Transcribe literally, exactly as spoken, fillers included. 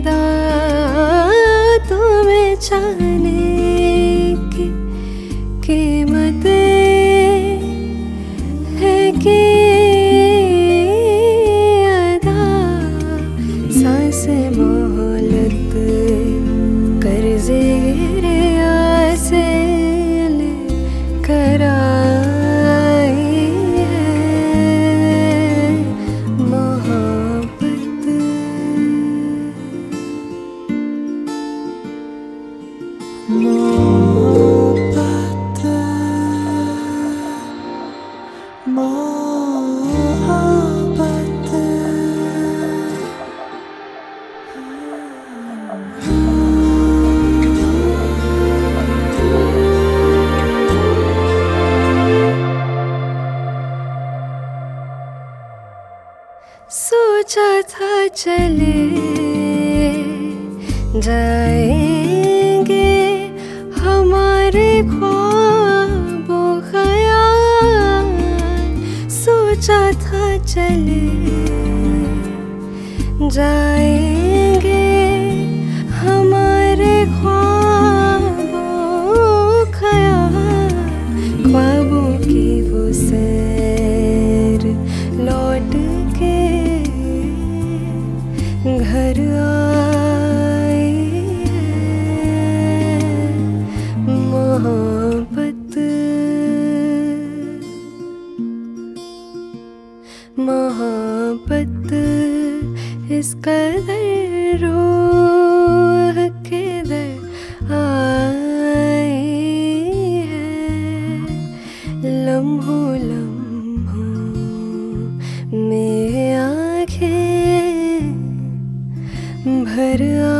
अदा तुम्हें चाहने की कीमत है कि अदा सांस मोहलत कर्जे गिरिया से कर आई है मोहब्बत। मोहब्बत मोहब्बत सोचा था चले जाएंगे हमारे ख्वाबों ख़याल, सोचा था चले जाएंगे हमारे ख्वाबों ख़याल, ख्वाबों की वो सैर लौट के घर आई है मोहब्बत। मोहब्बत इस कदर रूह के दर आई है, लम्हों लम्हों में आँखें भर